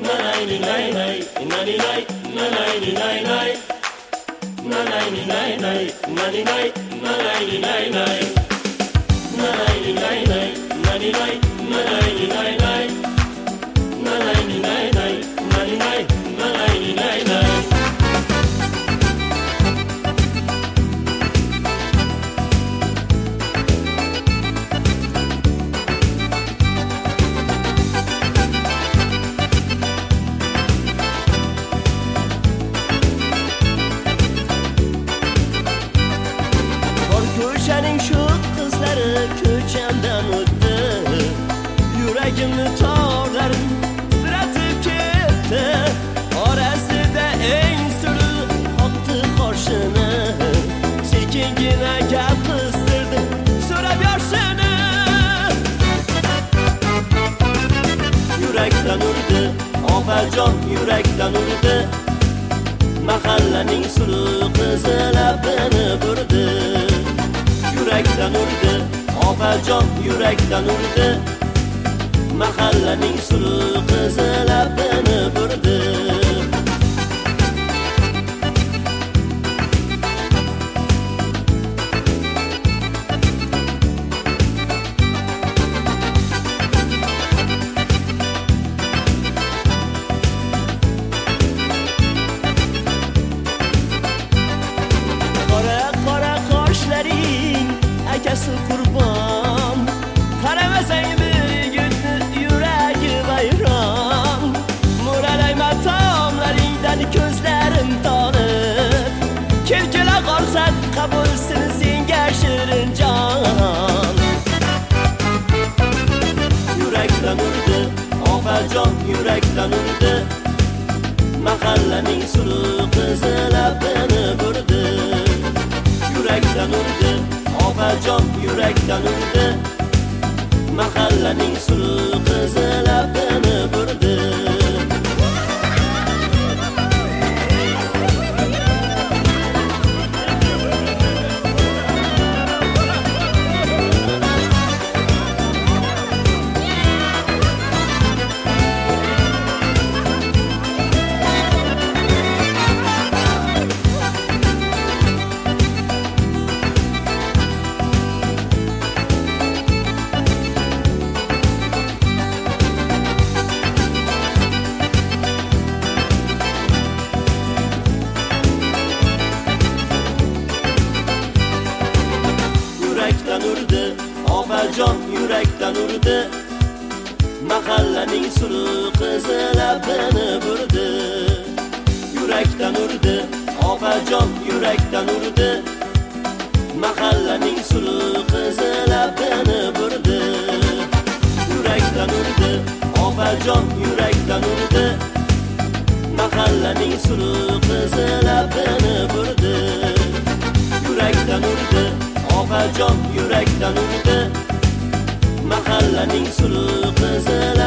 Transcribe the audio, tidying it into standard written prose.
Köşenin şu kızları köçenden öttü, yüreğimni torlarım titretip gitti. Orası da en sürü attı karşını, sekingine gel kızdırdı sürep yaşını. Yürekten urdu, afercan yürekten urdu, mahallenin sürü kızı labini burdu. Yürekten urdu, afercan yürekten urdu, mahallenin sürü kızı labini burdu. Akası kurban, karamesen bir gün yüreği bayram. Muralay matamlarından gözlerim tanıp, kirkile kalsak kabulsün singe şirin can. Yürekten urdu, afercan yürekten urdu, mahallenin sürü kızı labini burdu. Yürekten urdu, afercan yürekten urdu, mahallenin sürü kızı labini burdu. Afercan yürekten urdu, mahallenin sürü kızı labini burdu. Yürekten urdu, afercan yürekten urdu, mahallenin sürü kızı labini burdu. Yürekten urdu, afercan yürekten urdu, mahallenin sürü kızı labini burdu. Yürekten urdu, afercan yürekten urdu, mahallenin sürü kızı